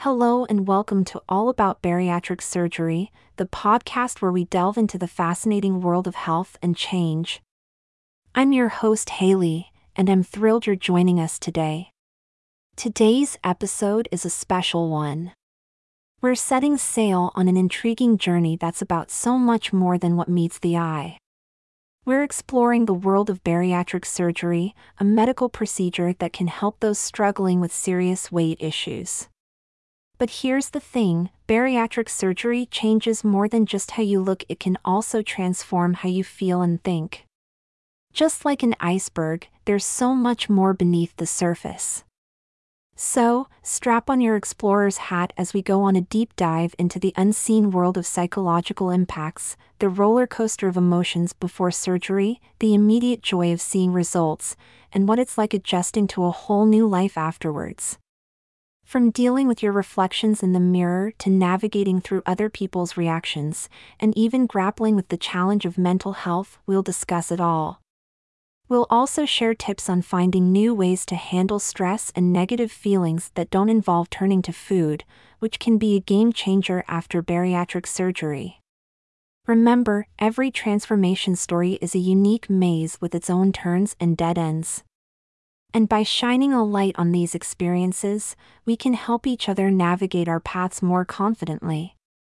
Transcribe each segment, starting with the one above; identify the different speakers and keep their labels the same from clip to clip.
Speaker 1: Hello and welcome to All About Bariatric Surgery, the podcast where we delve into the fascinating world of health and change. I'm your host, Haley, and I'm thrilled you're joining us today. Today's episode is a special one. We're setting sail on an intriguing journey that's about so much more than what meets the eye. We're exploring the world of bariatric surgery, a medical procedure that can help those struggling with serious weight issues. But here's the thing, bariatric surgery changes more than just how you look, it can also transform how you feel and think. Just like an iceberg, there's so much more beneath the surface. So, strap on your explorer's hat as we go on a deep dive into the unseen world of psychological impacts, the roller coaster of emotions before surgery, the immediate joy of seeing results, and what it's like adjusting to a whole new life afterwards. From dealing with your reflections in the mirror to navigating through other people's reactions, and even grappling with the challenge of mental health, we'll discuss it all. We'll also share tips on finding new ways to handle stress and negative feelings that don't involve turning to food, which can be a game changer after bariatric surgery. Remember, every transformation story is a unique maze with its own turns and dead ends. And by shining a light on these experiences, we can help each other navigate our paths more confidently.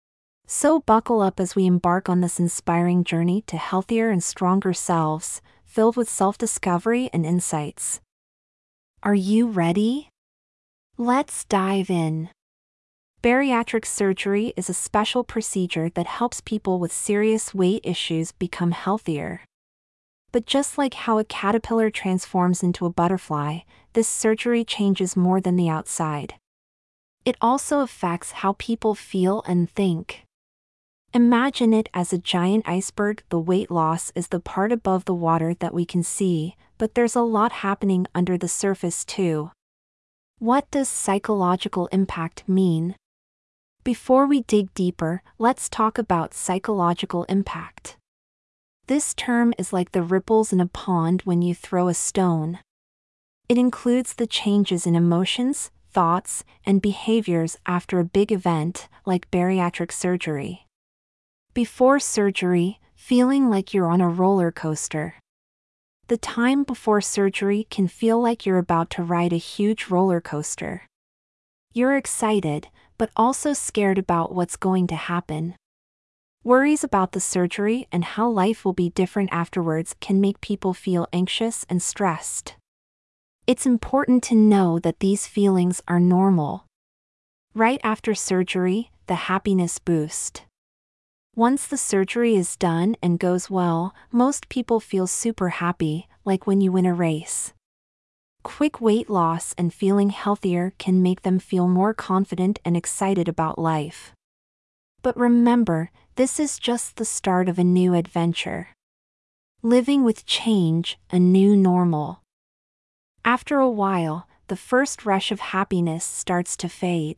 Speaker 1: So buckle up as we embark on this inspiring journey to healthier and stronger selves, filled with self-discovery and insights. Are you ready? Let's dive in. Bariatric surgery is a special procedure that helps people with serious weight issues become healthier. But just like how a caterpillar transforms into a butterfly, this surgery changes more than the outside. It also affects how people feel and think. Imagine it as a giant iceberg. The weight loss is the part above the water that we can see, but there's a lot happening under the surface too. What does psychological impact mean? Before we dig deeper, let's talk about psychological impact. This term is like the ripples in a pond when you throw a stone. It includes the changes in emotions, thoughts, and behaviors after a big event, like bariatric surgery. Before surgery, feeling like you're on a roller coaster. The time before surgery can feel like you're about to ride a huge roller coaster. You're excited, but also scared about what's going to happen. Worries about the surgery and how life will be different afterwards can make people feel anxious and stressed. It's important to know that these feelings are normal. Right after surgery, the happiness boost. Once the surgery is done and goes well, most people feel super happy, like when you win a race. Quick weight loss and feeling healthier can make them feel more confident and excited about life. But remember, this is just the start of a new adventure. Living with change, a new normal. After a while, the first rush of happiness starts to fade.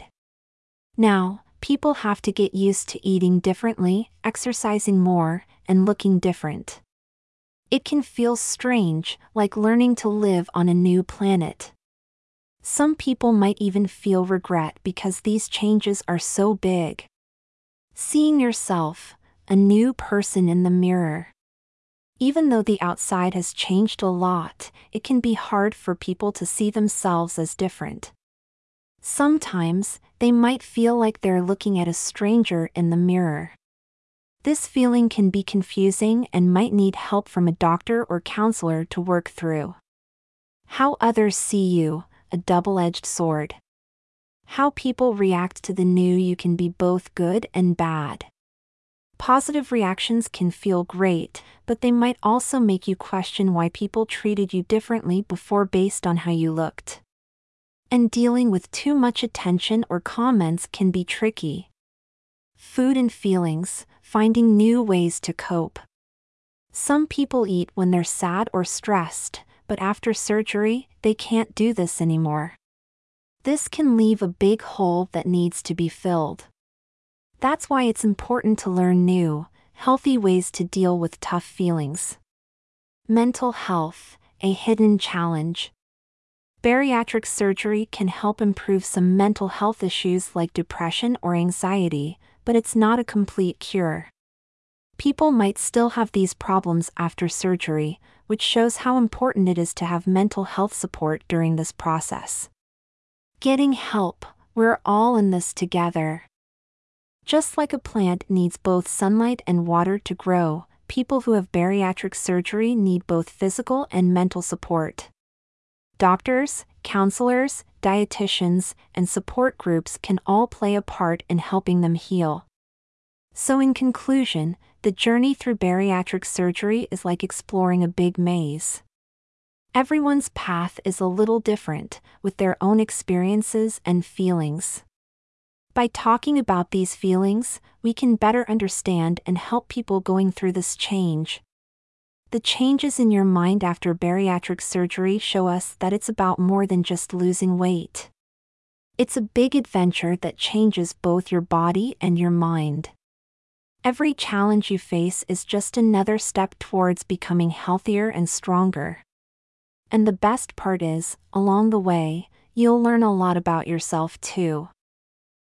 Speaker 1: Now, people have to get used to eating differently, exercising more, and looking different. It can feel strange, like learning to live on a new planet. Some people might even feel regret because these changes are so big. Seeing yourself, a new person in the mirror. Even though the outside has changed a lot, it can be hard for people to see themselves as different. Sometimes, they might feel like they're looking at a stranger in the mirror. This feeling can be confusing and might need help from a doctor or counselor to work through. How others see you, a double-edged sword. How people react to the new you can be both good and bad. Positive reactions can feel great, but they might also make you question why people treated you differently before based on how you looked. And dealing with too much attention or comments can be tricky. Food and feelings, finding new ways to cope. Some people eat when they're sad or stressed, but after surgery, they can't do this anymore. This can leave a big hole that needs to be filled. That's why it's important to learn new, healthy ways to deal with tough feelings. Mental health, a hidden challenge. Bariatric surgery can help improve some mental health issues like depression or anxiety, but it's not a complete cure. People might still have these problems after surgery, which shows how important it is to have mental health support during this process. Getting help, we're all in this together. Just like a plant needs both sunlight and water to grow, people who have bariatric surgery need both physical and mental support. Doctors, counselors, dietitians, and support groups can all play a part in helping them heal. So in conclusion, the journey through bariatric surgery is like exploring a big maze. Everyone's path is a little different, with their own experiences and feelings. By talking about these feelings, we can better understand and help people going through this change. The changes in your mind after bariatric surgery show us that it's about more than just losing weight. It's a big adventure that changes both your body and your mind. Every challenge you face is just another step towards becoming healthier and stronger. And the best part is, along the way, you'll learn a lot about yourself too.